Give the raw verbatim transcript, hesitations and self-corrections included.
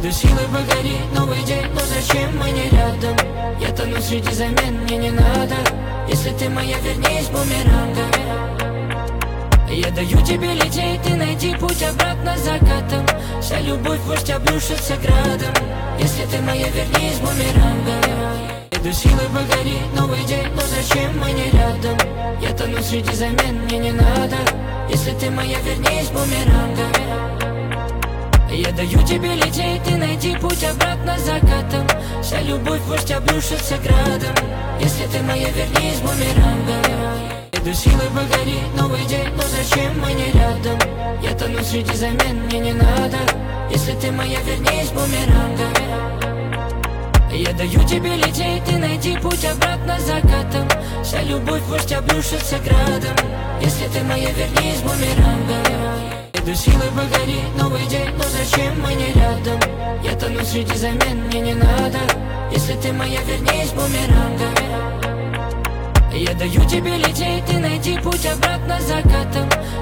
Еду силой погори, новый день, но зачем мы не рядом? Я тону среди замен, мне не надо. Если ты моя, вернись бумерангом. Я даю тебе лететь, ты найди путь обратно закатом. Вся любовь пусть обрушится градом. Если ты моя, вернись бумерангом. Еду силой погори, новый день, но зачем мы не рядом? Я тону среди замен, мне не надо. Если ты моя, вернись бумерангом. Я даю тебе лететь, ты найди путь обратно закатом. Вся любовь пусть обрушится градом. Если ты моя, вернись бумерангом. Еду силой погори, новый день, но зачем мы не рядом? Я тону среди замен, мне не надо. Если ты моя, вернись бумерангом. Я даю тебе лететь, ты найди путь обратно закатом. Вся любовь пусть обрушится градом. Если ты моя, вернись бумерангом. Еду силой погори, новый день, но зачем мы не рядом? Я тону среди замен, мне не надо. Если ты моя, вернись бумерангом. Я даю тебе лететь, ты найди путь обратно закатом.